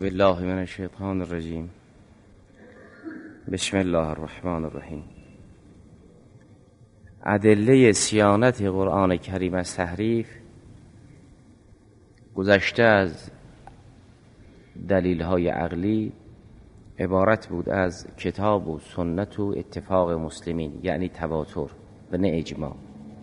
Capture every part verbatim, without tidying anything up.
بالله من الشیطان الرجیم. بسم الله الرحمن الرحیم. ادله صیانت قرآن کریم از تحریف گذشته از دلیل‌های عقلی عبارت بود از کتاب و سنت و اتفاق مسلمین، یعنی تواتر و نه اجماع.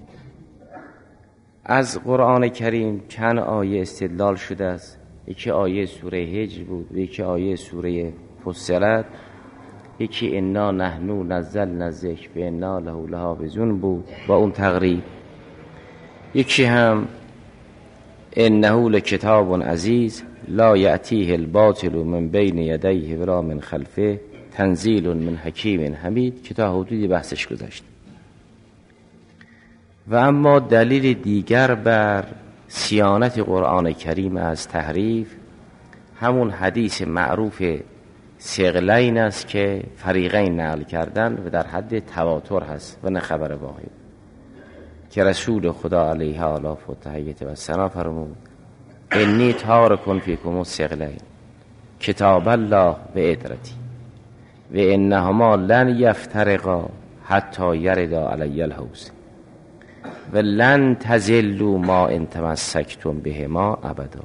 از قرآن کریم چند آیه استدلال شده است. یکی آیه سوره هجر بود و یکی آیه سوره فصلت، یکی انا نحنو نزلنا الذکر و انا له لحافظون بود با اون تقریب. یکی هم انه لکتاب عزیز لا یأتیه الباطل من بین یدیه ولا من خلفه تنزیل من حکیم حمید که تا حدودی بحثش گذشت. و اما دلیل دیگر بر صیانت قرآن کریم از تحریف همون حدیث معروف ثقلین است که فریقین نقل کردن و در حد تواتر هست و نه خبر واحد، که رسول خدا علیه آلاف و تحییت و ثنا فرمود انی تارک فیکم الثقلین کتاب الله و عترتی و انهما لن یفترقا حتی یردا علی الحوض و لن تزلوا ما ان تمسکتم بهما ابدا.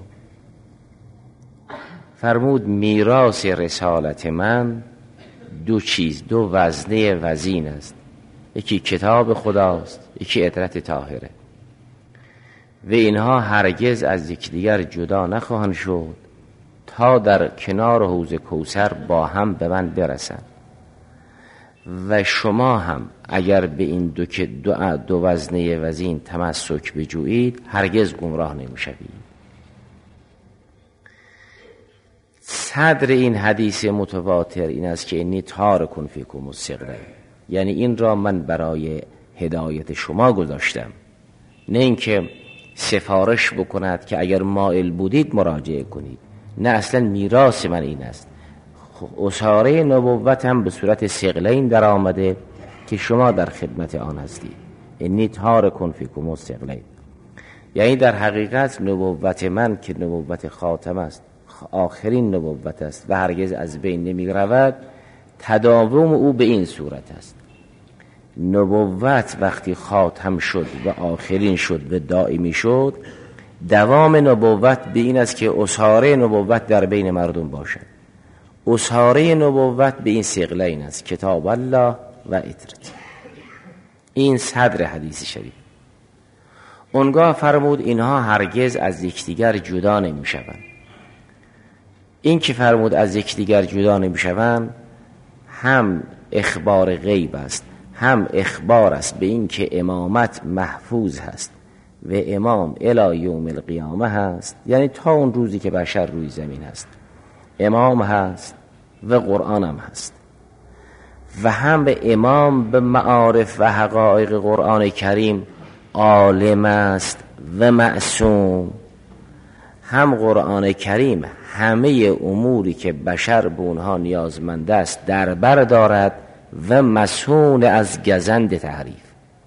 فرمود میراث رسالت من دو چیز، دو وزنه وزین است، یکی کتاب خداست، یکی عترت طاهره و اینها هرگز از یکدیگر جدا نخواهند شد تا در کنار حوض کوثر با هم به من برسند و شما هم اگر به این دو, دو, دو وزنه وزین تمسک بجویید هرگز گمراه نمیشوید. صدر این حدیث متواتر این است که انی تارک فیکم الثقلین، یعنی این را من برای هدایت شما گذاشتم، نه اینکه سفارش بکند که اگر مائل بودید مراجعه کنید، نه، اصلا میراث من این است. اساره نبوت هم به صورت ثقلین در آمده که شما در خدمت آن هستید. انی تارک فیکم الثقلین، یعنی در حقیقت نبوت من که نبوت خاتم است، آخرین نبوت است و هرگز از بین نمی رود، تداوم او به این صورت است. نبوت وقتی خاتم شد و آخرین شد و دائمی شد، دوام نبوت به این است که اساره نبوت در بین مردم باشد. اساره نبوت به این ثقلین است، کتاب الله و عترت. این صدر حدیث شریف. اونگاه فرمود اینها هرگز از یکدیگر جدا نمی شوند. این که فرمود از یکدیگر جدا نمی شوند هم اخبار غیب است، هم اخبار است به این که امامت محفوظ هست و امام الی یوم القیامه هست، یعنی تا اون روزی که بشر روی زمین هست امام هست و قرآن هم هست. و هم به امام به معارف و حقایق قرآن کریم عالم است و معصوم. هم قرآن کریم همه اموری که بشر به اونها نیازمند است در بر دارد و مسئول از گزند تحریف.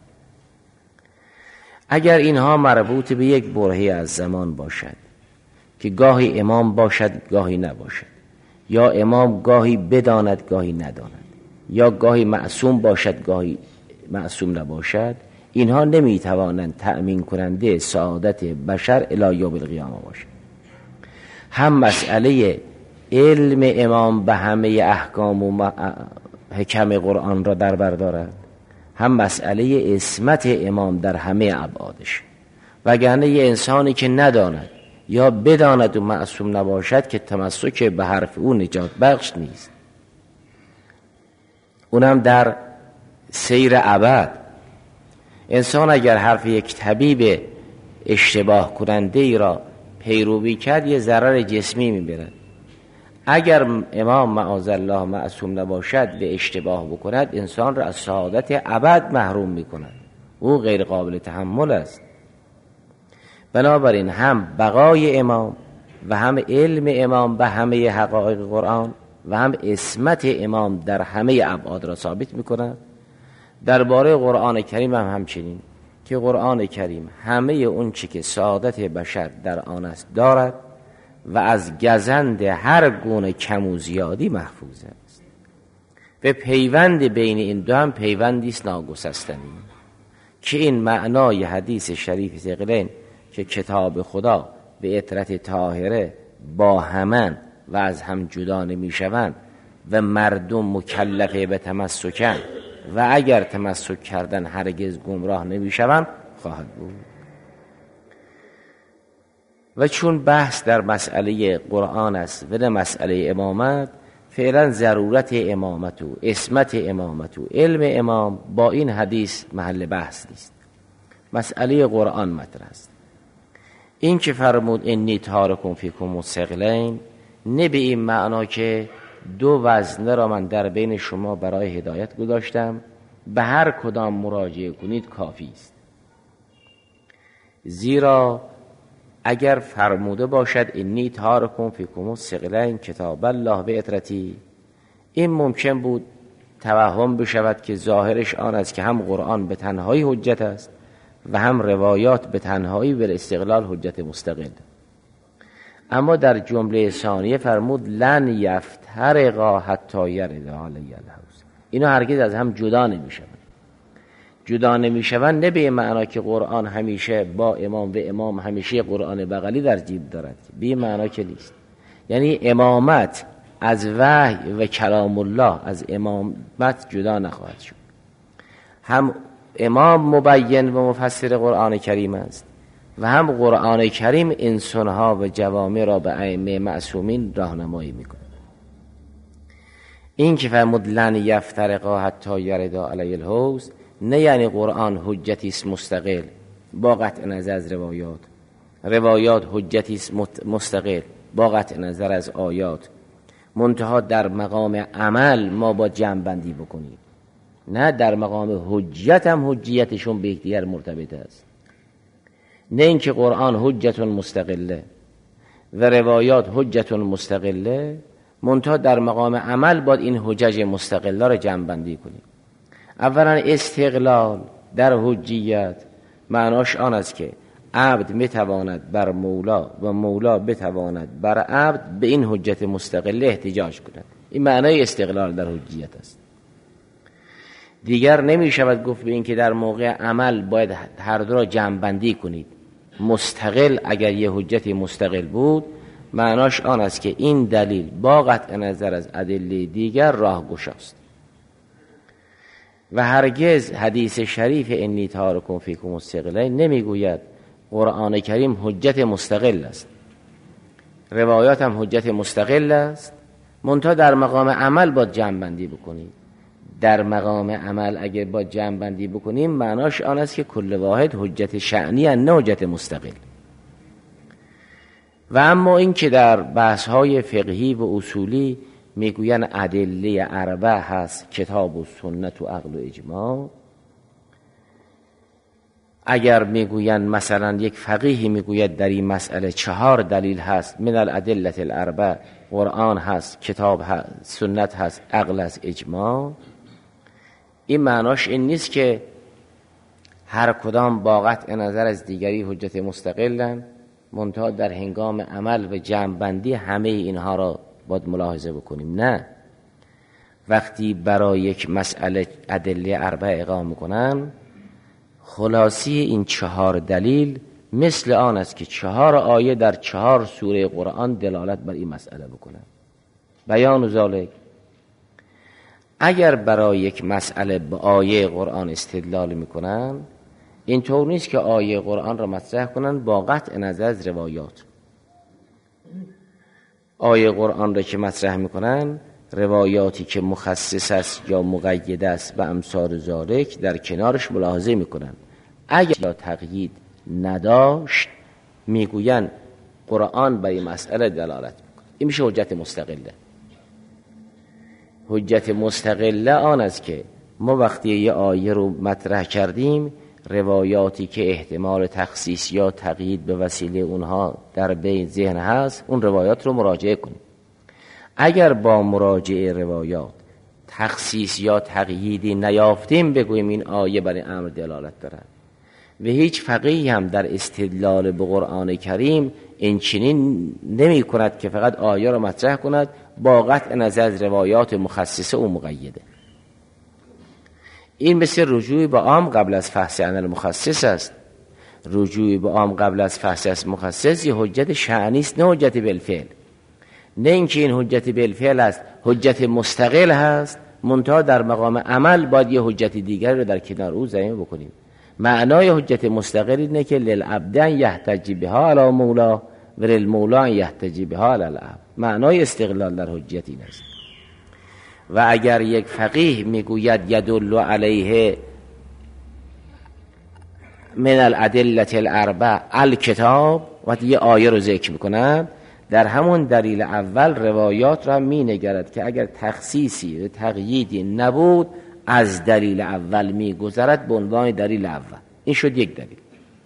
اگر اینها مربوط به یک برهه از زمان باشد که گاهی امام باشد گاهی نباشد، یا امام گاهی بداند گاهی نداند، یا گاهی معصوم باشد گاهی معصوم نباشد، اینها نمیتوانند تأمین کننده سعادت بشر الی یوم القیامه باشد. هم مسئله علم امام به همه احکام و حکم قرآن را در بر دارد، هم مسئله عصمت امام در همه ابعادش. وگرنه یه انسانی که نداند یا بداند و معصوم نباشد که تمسک به حرف او نجات بخش نیست، اونم در سیر ابد. انسان اگر حرف یک طبیب اشتباه کننده ای را پیروی کرد یه ضرر جسمی میبرد. اگر امام معاذالله معصوم نباشد و اشتباه بکند انسان را از سعادت ابد محروم میکند، او غیر قابل تحمل است. بنابراین هم بقای امام و هم علم امام به همه حقایق قرآن و هم عصمت امام در همه ابعاد را ثابت میکنند. درباره قرآن کریم هم همچنین که قرآن کریم همه اون چی که سعادت بشر در آن است دارد و از گزند هر گونه کم و زیادی محفوظ است. به پیوند بین این دو هم پیوندی است ناگسستنی که این معنای حدیث شریف ثقلین که کتاب خدا به عطرت طاهره با همان و از هم جدا نمی شوند و مردم مکلفه به تمسکن و اگر تمسک کردن هرگز گمراه نمی شوند خواهد بود. و چون بحث در مسئله قرآن است و نه مسئله امامت، فعلا ضرورت امامت و عصمت امامت و علم امام با این حدیث محل بحث نیست. مسئله قرآن مطرح است. این که فرمود انی تارکم فیکم الثقلین، نه به این معنا که دو وزنه را من در بین شما برای هدایت گذاشتم، به هر کدام مراجعه کنید کافی است. زیرا اگر فرموده باشد انی تارکم فیکم الثقلین کتاب الله به عطرتی، این ممکن بود توهم بشود که ظاهرش آن است که هم قرآن به تنهایی حجت است و هم روایات به تنهایی بر استقلال حجت مستقل. اما در جمله ثانیه فرمود لن یفترقا حتی یرد علی الحوض، اینا هرگز از هم جدا نمیشوند. جدا نمیشوند نه به معنا که قرآن همیشه با امام و امام همیشه قرآن بغلی در جیب دارد، به معنا که نیست. یعنی امامت از وحی و کلام الله از امامت جدا نخواهد شد. هم امام مبین و مفسر قرآن کریم است و هم قرآن کریم انسانها و جوامع را به ائمه معصومین راهنمایی میکنه. این که فرمود لن یفترقا حتی یردا علی الحوض، نه یعنی قرآن حجتی است مستقل با قطع نظر از روایات، روایات حجتی است مستقل با قطع نظر از آیات، منتها در مقام عمل ما با جمع بندی بکنیم، نه در مقام حجت هم حجیتشون به یکدیگر مرتبط است. نه اینکه قرآن حجت مستقله و روایات حجت مستقله، منتها در مقام عمل باید این حجج مستقله را جمع بندی کنیم. اولا استقلال در حجیت معناش آن است که عبد میتواند بر مولا و مولا بتواند بر عبد به این حجت مستقله احتجاج کند. این معنای استقلال در حجیت است. دیگر نمی شود گفت به این که در موقع عمل باید هر دو را جمع بندی کنید. مستقل اگر یه حجت مستقل بود معناش آن است که این دلیل با قطع نظر از ادله دیگر راهگشاست و هرگز حدیث شریف انی تارکم فیکم الثقلین نمیگوید قرآن کریم حجت مستقل است، روایات هم حجت مستقل است، منتها در مقام عمل باید جمع بندی بکنید. در مقام عمل اگر با جمع بندی بکنیم معناش آن است که کل واحد حجت شأنی است نه حجت مستقل. و اما این که در بحث‌های فقهی و اصولی میگوین ادله اربع هست، کتاب و سنت و عقل و اجماع، اگر میگوین مثلا یک فقیهی میگوید در این مسئله چهار دلیل هست، من الادله الاربع، قرآن هست، کتاب هست، سنت هست، عقل هست، اجماع، این معناش این نیست که هر کدام با قطع نظر از دیگری حجت مستقلن، منتها در هنگام عمل و جمع بندی همه اینها را باید ملاحظه بکنیم. نه، وقتی برای یک مسئله ادله اربع اقامه میکنن، خلاصی این چهار دلیل مثل آن است که چهار آیه در چهار سوره قرآن دلالت بر این مسئله بکنن. بیان ذالک، اگر برای یک مسئله به آیه قرآن استدلال میکنن، اینطور نیست که آیه قرآن را مطرح کنن با قطع نظر از روایات. آیه قرآن را که مطرح میکنن، روایاتی که مخصص است یا مقید است به امثال ذالک در کنارش ملاحظه میکنن. اگر تقیید نداشت میگوین قرآن برای مسئله دلالت میکنه. این میشه حجت مستقله. حجت مستقله آن است که ما وقتی یه آیه رو مطرح کردیم، روایاتی که احتمال تخصیص یا تقیید به وسیله اونها در بین ذهن هست، اون روایات رو مراجعه کنیم. اگر با مراجعه روایات تخصیص یا تقییدی نیافتیم، بگوییم این آیه برای امر دلالت دارد. و هیچ فقیهی هم در استدلال به قرآن کریم این چنین نمی کند که فقط آیه را مطرح کند با قطع نظر از روایات مخصصه و مقیده. این مثل رجوع به عام قبل از فحص عن المخصص است. رجوع به عام قبل از فحص از مخصص یه حجت شأنی است، نه حجت بالفعل. نه اینکه این حجت بالفعل است، حجت مستقل هست، منتها در مقام عمل باید یه حجت دیگری رو در کنار او ضمیر بکنیم. معنای حجت مستقل اینه که للعبد یحتج بها علی مولا و للمولا یحتج بها علی العبد. معنای استقلال در حجت این است. و اگر یک فقیه میگوید یدل علیه من الادله الاربع الکتاب، وقتی یه آیه رو ذکر میکنن در همون دلیل اول روایات را می نگرد که اگر تخصیصی و تقییدی نبود از دلیل اول می گذرد به عنوان دلیل اول. این شد یک دلیل.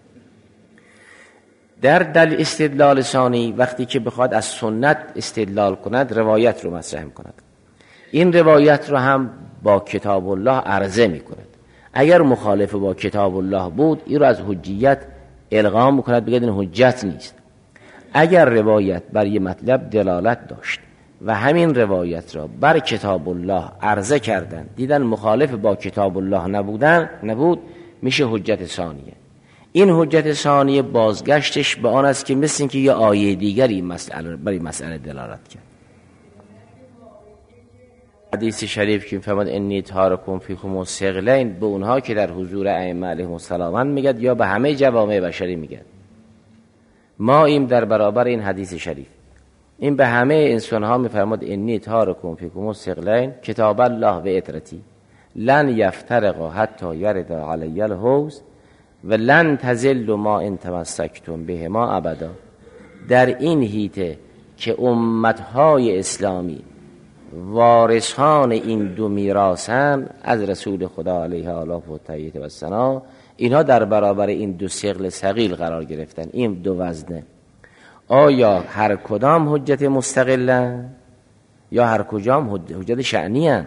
در دلیل استدلال ثانی وقتی که بخواد از سنت استدلال کند روایت رو مطرح کند. این روایت رو هم با کتاب الله عرضه می کند. اگر مخالف با کتاب الله بود این رو از حجیت الغا میکند، بگید این حجت نیست. اگر روایت بر یه مطلب دلالت داشت و همین روایت را بر کتاب الله عرضه کردن دیدن مخالف با کتاب الله نبودن نبود میشه حجت ثانیه. این حجت ثانیه بازگشتش به آن است که مثل اینکه یه آیه دیگری مسئله برای مسئله دلالت کرد. حدیث شریف که فرمود انی تارکم فیکم الثقلین به اونها که در حضور ائمه علیهم السلام میگد یا به همه جوامع بشری میگد. ما ایم در برابر این حدیث شریف. این به همه انسان ها میفرماد انی تارکم فیکم الثقلین کتاب الله و اطرتی لن یفترقا حتی یرد علی الحوض و لن تزلوا ما ان تمسکتم بهما ابدا. در این هیته که امتهای اسلامی وارثان این دو میراثن از رسول خدا علیه آله و تایید و ثنا، اینها در برابر این دو ثقل ثقیل قرار گرفتن. این دو وزنه آیا هر کدام حجت مستقلن یا هر کدام حجت شأنی هن؟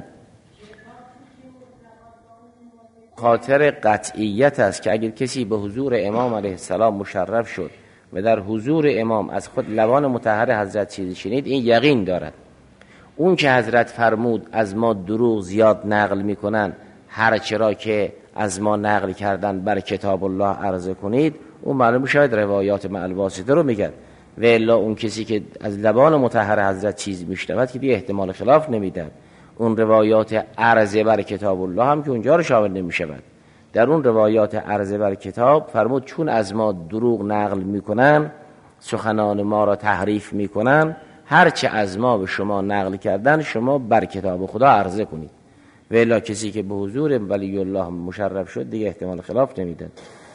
خاطر قطعیت است که اگر کسی به حضور امام علیه السلام مشرف شد و در حضور امام از خود لبان مطهر حضرت چیزی شنید، این یقین دارد اون که حضرت فرمود از ما دروغ زیاد نقل میکنن، هر چرا که از ما نقل کردن بر کتاب الله عرضه کنید، اون معلوم شاید روایات مع الواسطه رو میگن. و الا اون کسی که از لبان مطهر حضرت چیز میشنود که دیگه احتمال خلاف نمیدن. اون روایات عرضه بر کتاب الله هم که اونجا رو شامل نمیشود. در اون روایات عرضه بر کتاب فرمود چون از ما دروغ نقل میکنن، سخنان ما را تحریف میکنن، هرچه از ما به شما نقل کردن شما بر کتاب خدا عرضه کنید. و الا کسی که به حضور ولی الله مشرف شد دیگه احتمال خلاف نمیدن.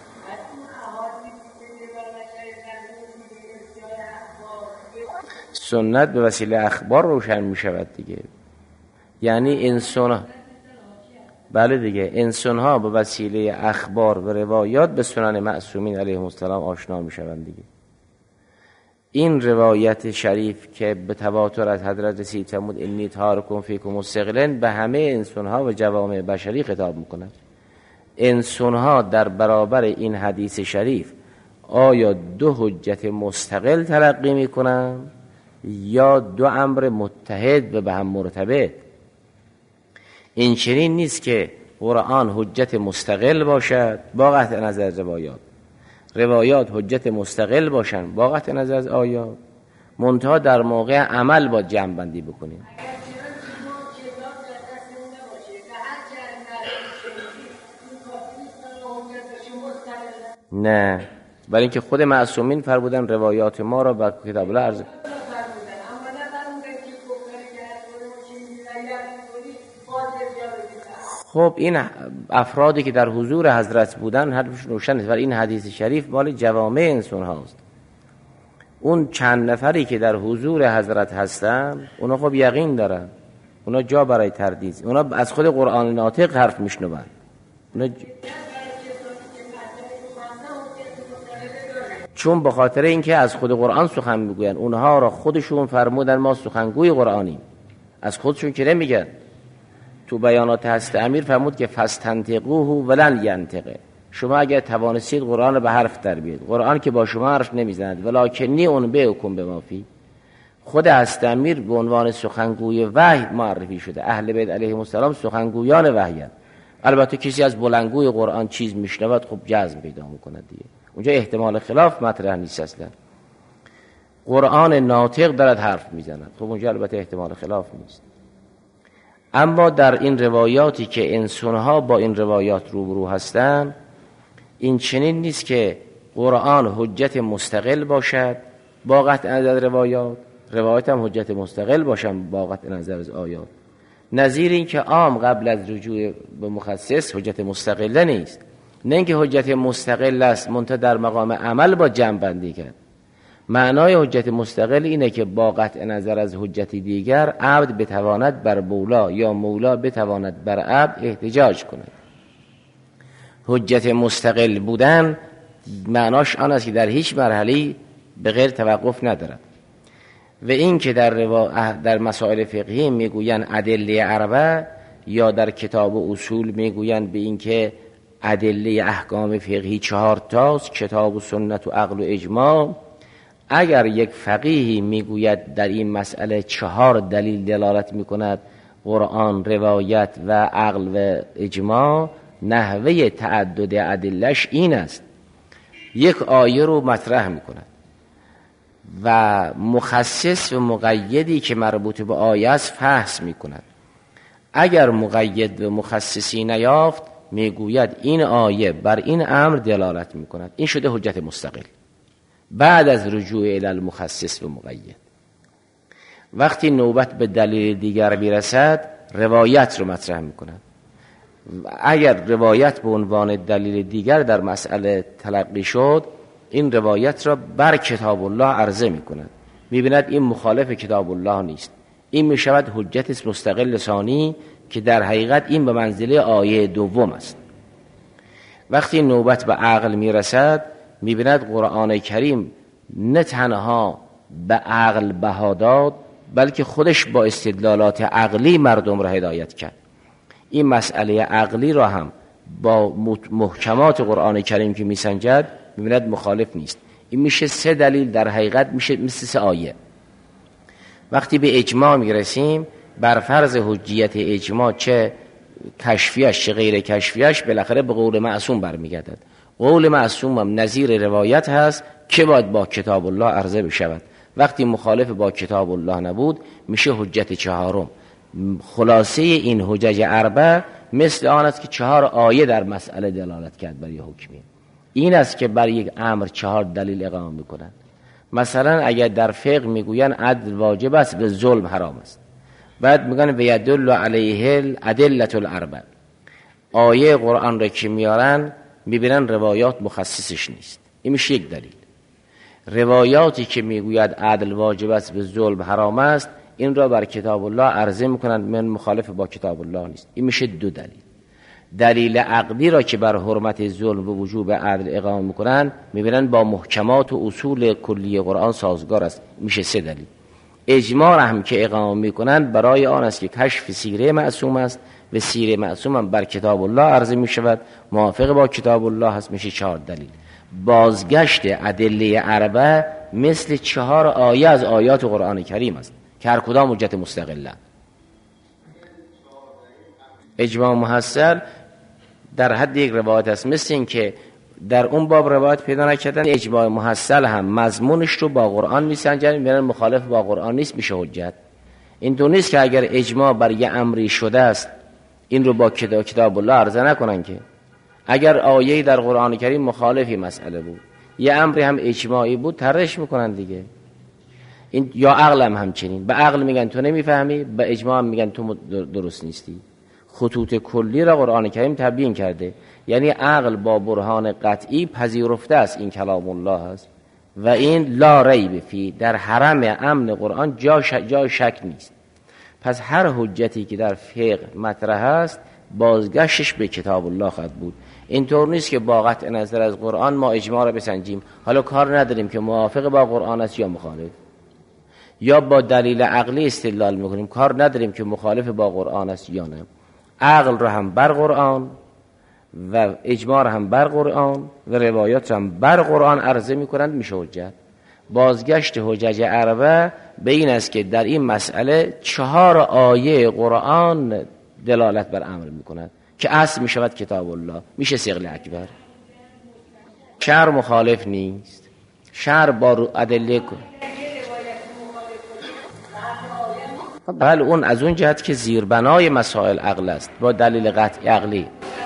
سنت به وسیله اخبار روشن میشود دیگه. یعنی انسان ها بله دیگه انسان ها به وسیله اخبار و روایات به سنن معصومین علیهم السلام آشنا میشوند دیگه. این روایت شریف که به تواتر از حضرت رسید فرمود انی تارکم فیکم الثقلین به همه انسان ها و جوامع بشری خطاب میکند. انسان ها در برابر این حدیث شریف آیا دو حجت مستقل تلقی میکنن یا دو امر متحد و به هم مرتبط؟ این چنین نیست که قرآن حجت مستقل باشد با قطع نظر از روایات، روایات حجت مستقل باشن با قطع نظر از آیات، منتها در موقع عمل با جمع بندی بکنیم. نه، برای اینکه خود معصومین فرمودن روایات ما را با کتاب الله عرضه. خب این افرادی که در حضور حضرت بودن حرفش روشن است، ولی این حدیث شریف مال جوامع انسان هاست. اون چند نفری که در حضور حضرت هستن اونا خب یقین دارن، اونا جا برای تردید، اونا از خود قرآن ناطق حرف میشنون. اونا ج... چون به خاطر اینکه از خود قرآن سخن میگوین، اونها را خودشون فرمودن ما سخنگوی قرآنیم، از خودشون که نمیگن. تو بیانات هست امیر فرمود که فستنطقوه ولن ینطقه، شما اگر توانستید قرآن رو به حرف در بیارید، قرآن که با شما حرف نمیزند، ولکنی اون به حکم به مافی، خود حضرت امیر به عنوان سخنگوی وحی معرفی شده. اهل بیت علیهم السلام سخنگویان وحی هست. البته کسی از بلندگوی قرآن چیز میشنود خب جزم پیدا میکند دیگه، اونجا احتمال خلاف مطرح نیست. اصلا قرآن ناطق دارد حرف میزند، خب اونجا البته احتمال خلاف نیست. اما در این روایاتی که انسانها با این روایات روبرو هستند، این چنین نیست که قرآن حجت مستقل باشد با قطع نظر روایات، روایات هم حجت مستقل باشن با قطع نظر از آیات. نظیر این که عام قبل از رجوع به مخصص حجت مستقله نیست، نه اینکه حجت مستقل است منتها در مقام عمل با جمع بندی کرد. معنای حجت مستقل اینه که با قطع نظر از حجتی دیگر عبد بتواند بر مولا یا مولا بتواند بر عبد احتجاج کند. حجت مستقل بودن معناش آن است که در هیچ مرحله به غیر توقف ندارد. و این که در, روا... در مسائل فقهی میگوین ادله اربع، یا در کتاب و اصول میگوین به این که ادله احکام فقهی چهار تاست، کتاب و سنت و عقل و اجماع. اگر یک فقیهی میگوید در این مسئله چهار دلیل دلالت میکند، قرآن، روایت و عقل و اجماع، نحوه تعدد ادلش این است: یک آیه رو مطرح میکند و مخصص و مقیدی که مربوط به آیه است فحص میکند. اگر مقید و مخصصی نیافت، میگوید این آیه بر این امر دلالت میکند. این شده حجت مستقل بعد از رجوع الی المخصص و مقید. وقتی نوبت به دلیل دیگر میرسد، روایت رو مطرح میکند. اگر روایت به عنوان دلیل دیگر در مسئله تلقی شد، این روایت را بر کتاب الله عرضه میکند. میبیند این مخالف کتاب الله نیست، این میشود حجت مستقل ثانی که در حقیقت این به منزله آیه دوم است. وقتی نوبت به عقل میرسد، میبیند قرآن کریم نه تنها به عقل بها داد، بلکه خودش با استدلالات عقلی مردم را هدایت کرد. این مسئله عقلی را هم با محکمات قرآن کریم که میسنجد، میبیند مخالف نیست. این میشه سه دلیل، در حقیقت میشه مثل سه آیه. وقتی به اجماع میرسیم، بر فرض حجیت اجماع، چه کشفیش چه غیر کشفیش، بالاخره به قول معصوم برمیگردد. قول معصوم هم نظیر روایت هست که باید با کتاب الله عرضه بشود. وقتی مخالف با کتاب الله نبود، میشه حجت چهارم. خلاصه این حجج اربع مثل آن است که چهار آیه در مسئله دلالت کرد بر یک حکمی. این است که بر یک امر چهار دلیل اقامه میکنند. مثلا اگر در فقه میگوین عدل واجب است و ظلم حرام است، بعد میگن و یدل علیه الادله الاربع، آیه قرآن را که میارن میبینن روایات مخصصش نیست. این میشه یک دلیل. روایاتی که میگوید عدل واجب است و ظلم حرام است، این را بر کتاب الله عرضه میکنند، من مخالف با کتاب الله نیست. این میشه دو دلیل. دلیل عقلی را که بر حرمت ظلم و وجوب عدل اقامه میکنند، میبینن با محکمات و اصول کلی قرآن سازگار است. میشه سه دلیل. اجماع را هم که اقامه میکنند برای آن است که کشف سیره معصوم است و سیره معصوم هم بر کتاب الله عرضه میشود، موافق با کتاب الله هست. میشه چهار دلیل. بازگشت ادله اربع مثل چهار آیه از آیات قرآن کریم است که هر کدام حجت مستقله. اجماع محصل در حد یک روایت است، مثل این که در اون باب روایت پیدا نکردن. اجماع محصل هم مضمونش رو با قرآن میسنجن، میرن مخالف با قرآن نیست، میشه حجت. این تو نیست که اگر اجماع بر یه امری شده است، این رو با کتاب الله عرضه نکنن. که اگر آیه در قرآن کریم مخالفی مسئله بود، یه امری هم اجماعی بود، طرحش میکنن دیگه. این یا عقل هم همچنین، به عقل میگن تو نمیفهمی، به اجماع هم میگن تو درست نیستی. خطوط کلی را قرآن کریم تبیین کرده، یعنی عقل با برهان قطعی پذیرفته است این کلام الله است و این لا ریب فی، در حرم امن قرآن جا شک, جا شک نیست. پس هر حجتی که در فقه مطرح است، بازگشتش به کتاب الله خواهد بود. اینطور نیست که با قطع نظر از قرآن ما اجماع را بسنجیم، حالا کار نداریم که موافق با قرآن است یا مخالف، یا با دلیل عقلی استدلال میکنیم، کار نداریم که مخالف با قرآن است یا نه. عقل را هم بر قرآن و اجماع هم بر قرآن و روایات هم بر قرآن عرضه میکنند، میشه حجت. بازگشت حجج اربعه به این است که در این مسئله چهار آیه قرآن دلالت بر امر میکند که اصل میشود کتاب الله، میشه ثقل اکبر. شرع مخالف نیست، شرع با ادله کن. بله اون از اون جهت که زیربنای مسائل عقل است با دلیل قطعی عقلی.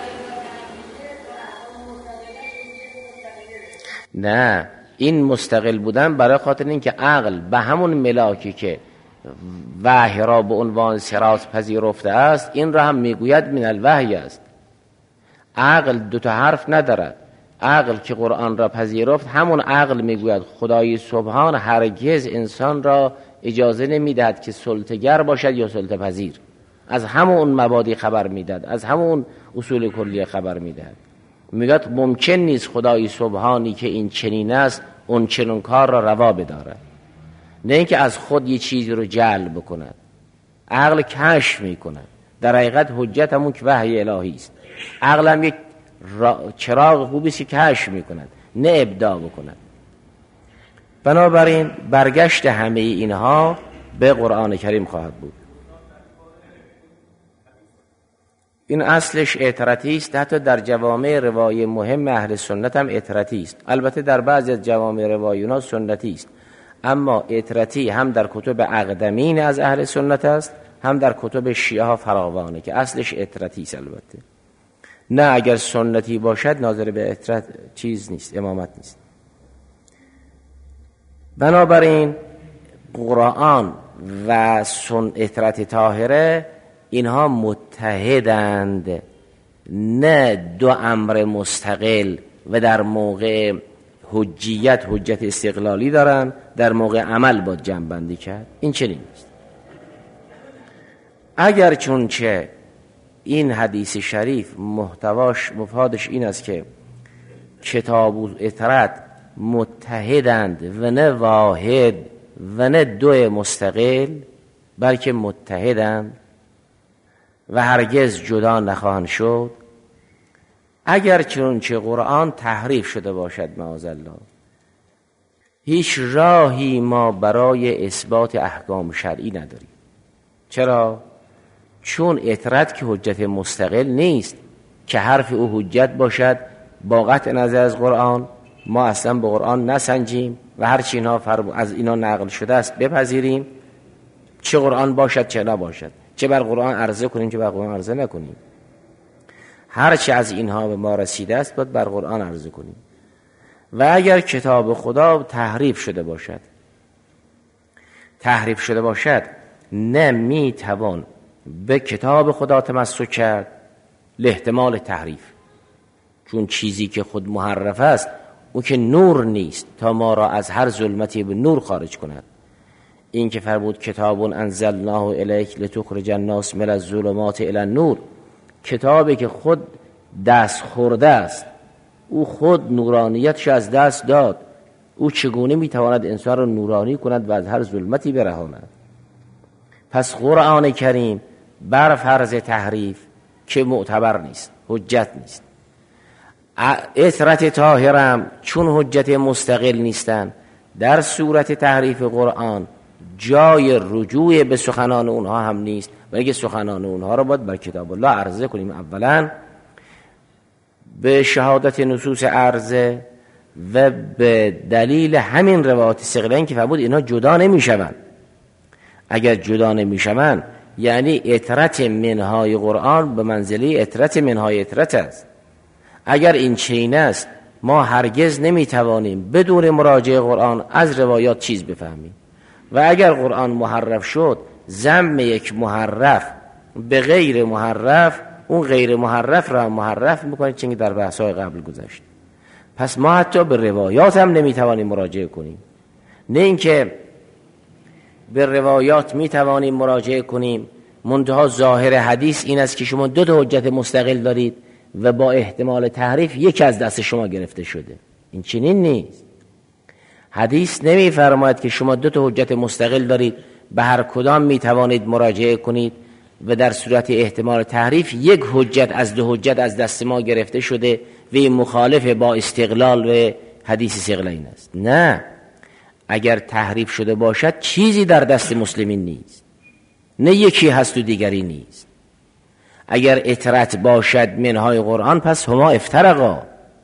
نه این مستقل بودن برای خاطر این که عقل به همون ملاکی که وحی را به عنوان صراط پذیرفته است این را هم میگوید من الوحی است. عقل دو تا حرف ندارد. عقل که قرآن را پذیرفت همون عقل میگوید خدای سبحان هرگز انسان را اجازه نمیدهد که سلطه‌گر باشد یا سلطه پذیر. از همون مبادی خبر میدهد، از همون اصول کلی خبر میدهد. میگوید ممکن نیست خدای سبحانی که این چنین است اون چنین کار را روا بدارد، نه اینکه از خود یه چیزی رو جلب بکند. عقل کشف میکند. در حقیقت حجت همون که وحی الهی است. عقل هم یک چراغ خوبی است که کشف میکند، نه ابداع بکند. بنابراین برگشت همه اینها به قرآن کریم خواهد بود. این اصلش اعتراتی است. حتی در جوامع روایی مهم اهل سنت هم اعتراتی است. البته در بعضی از جوامع روایینا سنتی است، اما اعتراتی هم در کتب اقدمین از اهل سنت است، هم در کتب شیعه ها فراوانه که اصلش اعتراتی است. البته نه اگر سنتی باشد ناظر به اعترات چیز نیست، امامت نیست. بنابراین قرآن و سن اعترات طاهره اینها متحدند، نه دو امر مستقل و در موقع حجیت حجت استقلالی دارن، در موقع عمل با جمع بندی کرد. این چنین نیست. اگر چونچه این حدیث شریف محتواش مفادش این است که کتاب و اطرت متحدند و نه واحد و نه دو مستقل، بلکه متحدند و هرگز جدا نخواهند شد. اگر چونچه قرآن تحریف شده باشد معاذالله، هیچ راهی ما برای اثبات احکام شرعی نداریم. چرا؟ چون اطرت که حجت مستقل نیست که حرف او حجت باشد با قطع نظر از قرآن ما اصلا به قرآن نسنجیم و هر چی اینا از اینا نقل شده است بپذیریم، چه قرآن باشد چه نباشد، چه بر قرآن عرضه کنیم چه بر قرآن عرضه نکنیم. هر چی از اینها به ما رسیده است باید بر قرآن عرضه کنیم. و اگر کتاب خدا تحریف شده باشد تحریف شده باشد نمی توان به کتاب خدا تمسک کرد لاحتمال تحریف، چون چیزی که خود محرف است او که نور نیست تا ما را از هر ظلمتی به نور خارج کند. این که فرمود کتاب انزلناه الیک لتخرج الناس من الظلمات الی النور، کتابی که خود دست خورده است، او خود نورانیتش از دست داد، او چگونه میتواند انسان را نورانی کند و از هر ظلمتی برهاند؟ پس قرآن کریم بر فرض تحریف که معتبر نیست، حجت نیست. اطرت طاهرم چون حجت مستقل نیستن، در صورت تحریف قرآن جای رجوع به سخنان اونها هم نیست، بلکه سخنان اونها را باید بر کتاب الله عرضه کنیم. اولا به شهادت نصوص عرضه و به دلیل همین روایات ثقلین که فرمود اینا جدا نمیشوند. اگر جدا نمیشوند یعنی اطرت منهای قرآن به منزله اطرت منهای اطرت است. اگر این چین است ما هرگز نمیتوانیم بدون مراجعه قرآن از روایات چیز بفهمیم. و اگر قرآن محرف شد، ضم یک محرف به غیر محرف اون غیر محرف را محرف میکنه، چون در بحث‌های قبل گذشت. پس ما حتی به روایات هم نمیتوانیم مراجعه کنیم. نه اینکه به روایات میتوانیم مراجعه کنیم منتها ظاهر حدیث این است که شما دو تا حجت مستقل دارید و با احتمال تحریف یکی از دست شما گرفته شده. این چنین نیست. حدیث نمیفرماید که شما دو تا حجت مستقل دارید به هر کدام میتوانید مراجعه کنید و در صورت احتمال تحریف یک حجت از دو حجت از دست ما گرفته شده و این مخالف با استقلال و حدیث ثقلین است. نه، اگر تحریف شده باشد چیزی در دست مسلمین نیست، نه یکی هست و دیگری نیست. اگر اطرت باشد منهای قرآن پس هما افترقا،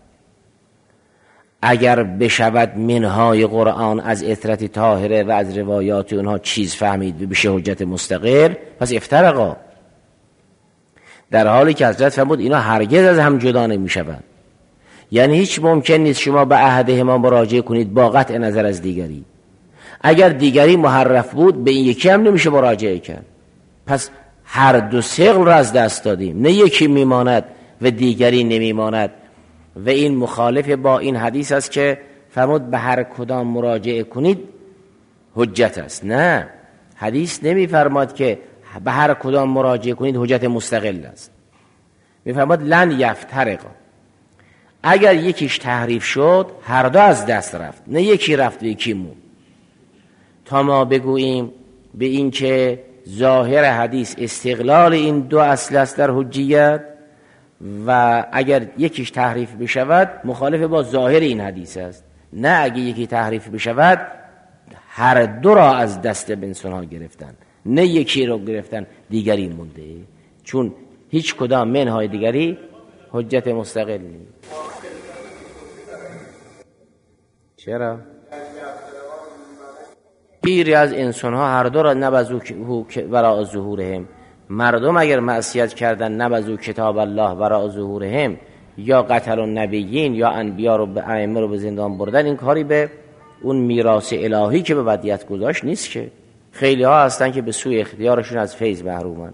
اگر بشود منهای قرآن از اطرت طاهره و از روایات اونها چیز فهمید و بشه حجت مستقل پس افترقا، در حالی که حضرت فرمود اینا هرگز از هم جدا نمی شوند. یعنی هیچ ممکن نیست شما به احدهما مراجعه کنید با قطع نظر از دیگری. اگر دیگری محرف بود به این یکی هم نمیشه مراجعه کرد. پس هر دو ثقل را از دست دادیم، نه یکی میماند و دیگری نمیماند. و این مخالف با این حدیث است که فرمود به هر کدام مراجعه کنید حجت است. نه، حدیث نمیفرماد که به هر کدام مراجعه کنید حجت مستقل است، میفرماد لن یفترقا. اگر یکیش تحریف شد هر دو از دست رفت، نه یکی رفت و یکی مون. تا ما بگوییم به این که ظاهر حدیث استقلال این دو اصل است در حجیت و اگر یکیش تحریف بشود مخالف با ظاهر این حدیث است. نه، اگر یکی تحریف بشود هر دو را از دست انسان ها گرفتن، نه یکی را گرفتن دیگری مونده، چون هیچ کدام منهای دیگری حجت مستقل نیست. چرا؟ پیری از انسان ها هر دو را نبذو وراء ظهورهم. مردم اگر معصیت کردن نبذو کتاب الله وراء ظهورهم، یا قتل النبیین یا انبیا رو به ائمه رو به زندان بردن، این کاری به اون میراث الهی که به ودیعت گذاشت نیست. که خیلی ها هستن که به سوی اختیارشون از فیض محرومن.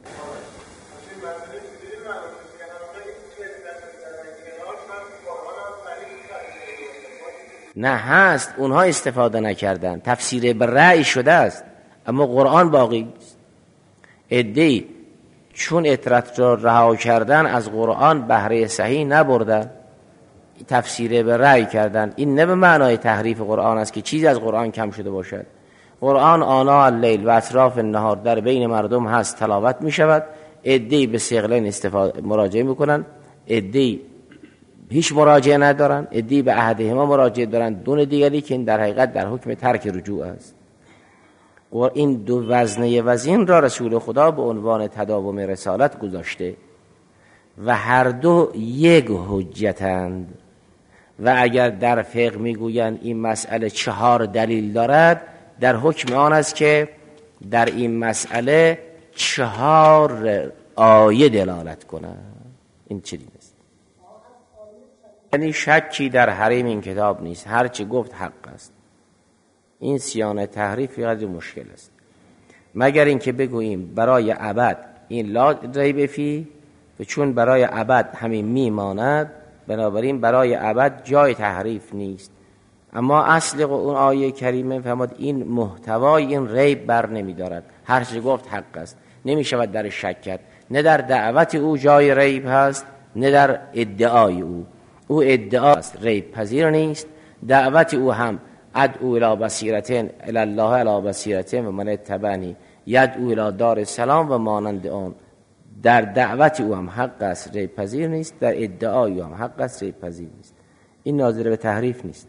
نه هست، اونها استفاده نکردن، تفسیر به رأی شده است، اما قرآن باقی است. عده‌ای چون اطرت را رها کردن از قرآن بهره صحیح نبردن، تفسیر به رأی کردن. این نه به معنای تحریف قرآن است که چیزی از قرآن کم شده باشد. قرآن آناء اللیل و اطراف النهار در بین مردم هست، تلاوت می شود. عده‌ای به ثقلین استفاده مراجعه میکنن، عده‌ای هیچ مراجعه ندارن، عده‌ای به احدهما مراجعه دارن دون دیگری که این در حقیقت در حکم ترک رجوع است. و این دو وزنه وزین را رسول خدا به عنوان تداوم رسالت گذاشته و هر دو یک حجتند. و اگر در فقه میگویند این مسئله چهار دلیل دارد، در حکم آن است که در این مسئله چهار آیه دلالت کنند. این چیزی است، یعنی شکی در حریم این کتاب نیست، هر چی گفت حق است. این سیانه تحریف یاد مشکل است، مگر اینکه بگوییم برای ابد این لا ریب فی، و چون برای ابد همین میماند بنابراین برای ابد جای تحریف نیست. اما اصل اون آیه کریمه فرمود این محتوای این ریب بر نمی دارد، هر چی گفت حق است، نمی شود در شک کرد. نه در دعوت او جای ریب هست، نه در ادعای او. او ادعا است، ریب پذیر نیست. دعوت او هم ادعو الی بصیرتین الی الله الی بصیرتین و من اتبعنی یدعو الی دار السلام و مانند آن. در دعوت او هم حق است، ریب پذیر نیست. در ادعای او هم حق است، ریب پذیر نیست. این ناظر به تحریف نیست.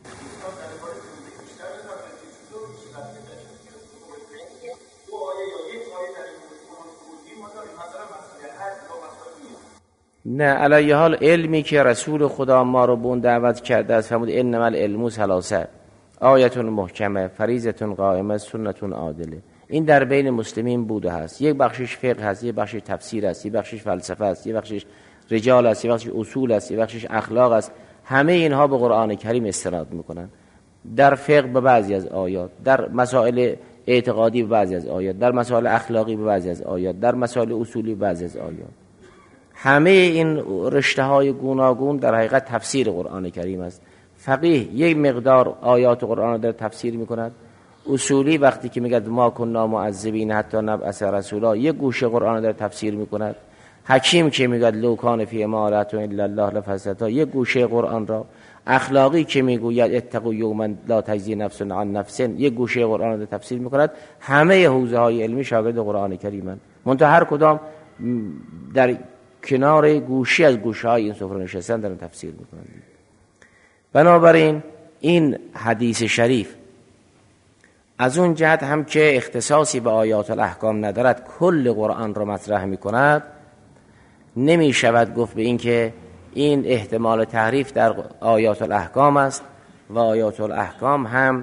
نه، علیه حال علمی که رسول خدا ما رو به اون دعوت کرده است، فرمود انما العلم ثلاثه آیه محکمه فریضه قائمه سنت عادله. این در بین مسلمین بوده هست. یک بخشش فقه هست، یک بخشش تفسیر است، یک بخشش فلسفه است، یک بخشش رجال است، یک بخشش اصول است، یک بخشش اخلاق است. همه اینها به قرآن کریم استناد میکنن. در فقه به بعضی از آیات، در مسائل اعتقادی به بعضی از آیات، در مسائل اخلاقی به بعضی از آیات، در مسائل اصولی به بعضی از آیات. همه این رشته های گوناگون در حقیقت تفسیر قرآن کریم است. فقیه یک مقدار آیات قرآن را در تفسیر میکند. اصولی وقتی که میگه ما کنا معذبین حتی نبعث رسولا، یک گوشه قرآن را در تفسیر میکند. حکیم که میگه لو کان فی ما آیات الا الله لفسدتها، یک گوشه قرآن را. اخلاقی که میگوید اتقوا یوما لا تجزی نفس عن نفس، یک گوشه قرآن را در تفسیر میکند. همه حوزه های علمی شاگرد قرآن کریمند. منتها هر کدام در کنار گوشی از گوشه های این سفره نشستن دارن تفسیر میکنن. بنابراین این حدیث شریف از اون جهت هم که اختصاصی به آیات الاحکام ندارد، کل قرآن را مطرح میکند، نمی شود گفت به این که این احتمال تحریف در آیات الاحکام است و آیات الاحکام هم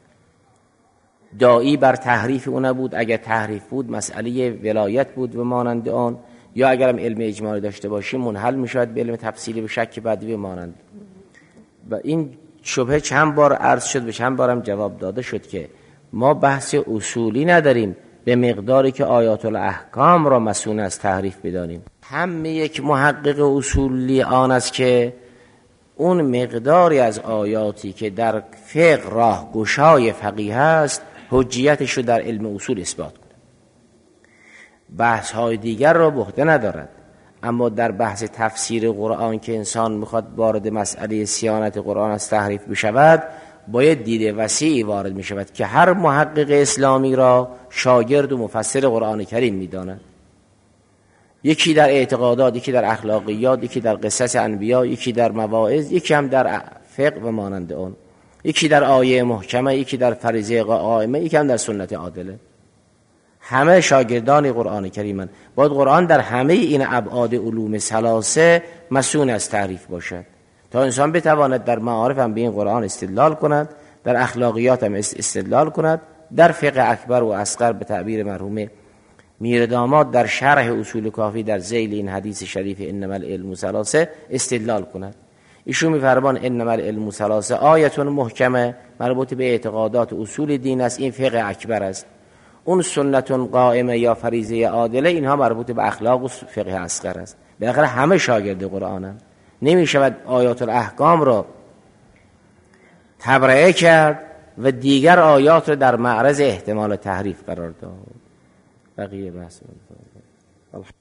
داعی بر تحریف اون نبود. اگر تحریف بود مسئله ولایت بود و مانند آن، یا اگرم علم اجمالی داشته باشیم منحل می شود به علم تفصیلی به شک بدوی مانند. و این شبهه چند بار عرض شد و چند بارم جواب داده شد که ما بحث اصولی نداریم به مقداری که آیات الاحکام را مسئول از تحریف بدانیم. هم یک محقق اصولی آن است که اون مقداری از آیاتی که در فقه راه گشای فقیه است حجیتش رو در علم اصول اثبات کنه، بحث های دیگر را به عهده ندارد. اما در بحث تفسیر قرآن که انسان میخواد وارد مسئله صیانت قرآن از تحریف بشود، باید دیده وسیعی وارد میشود که هر محقق اسلامی را شاگرد و مفسر قرآن کریم میداند. یکی در اعتقادات، یکی در اخلاقیات، یکی در قصص انبیا، یکی در مواعظ، یکی هم در فقه و مانند آن، یکی در آیه محکمه، یکی در فریضه قائمه، یکی هم در سنت عادله. همه شاگردان قرآن کریمن. باید قرآن در همه این ابعاد علوم ثلاثه مسئول از تعریف باشد تا انسان بتواند در معارف هم به این قرآن استدلال کند، در اخلاقیات هم استدلال کند، در فقه اکبر و اصغر به تعبیر مرحوم میرداماد در شرح اصول کافی در ذیل این حدیث شریف انما العلم ثلاثه استدلال کند. ایشون می‌فرمان انما العلم ثلاثه آیه محکمه مربوط به اعتقادات اصول دین است، این فقه اکبر است. اون سنت قائمه یا فریضه عادله اینها مربوط به اخلاق و فقه اصغر است. بالاخره همه شاگرد قرآنند. نمی شود آیات الاحکام را تبرئه کرد و دیگر آیات را در معرض احتمال تحریف قرار داد. بقیه بحث